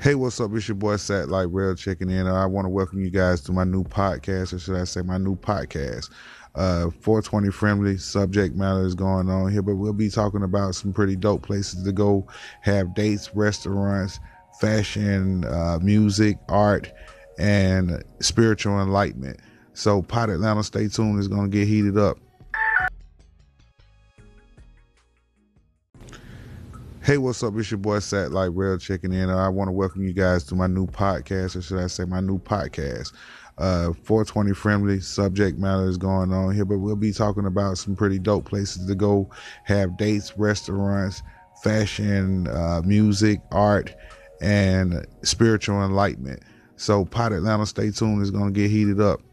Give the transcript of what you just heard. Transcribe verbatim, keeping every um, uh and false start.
Hey, what's up? It's your boy Satellite Rail checking in. I want to welcome you guys to my new podcast, or should I say my new podcast. Uh, four twenty friendly subject matter is going on here, but we'll be talking about some pretty dope places to go have dates, restaurants, fashion, uh, music, art, and spiritual enlightenment. So Pot Atlanta, stay tuned. It's going to get heated up. Hey, what's up? It's your boy Satellite Rail checking in. I want to welcome you guys to my new podcast, or should I say my new podcast. Uh, four twenty friendly subject matter is going on here, but we'll be talking about some pretty dope places to go have dates, restaurants, fashion, uh, music, art, and spiritual enlightenment. So Pot Atlanta, stay tuned. It's going to get heated up.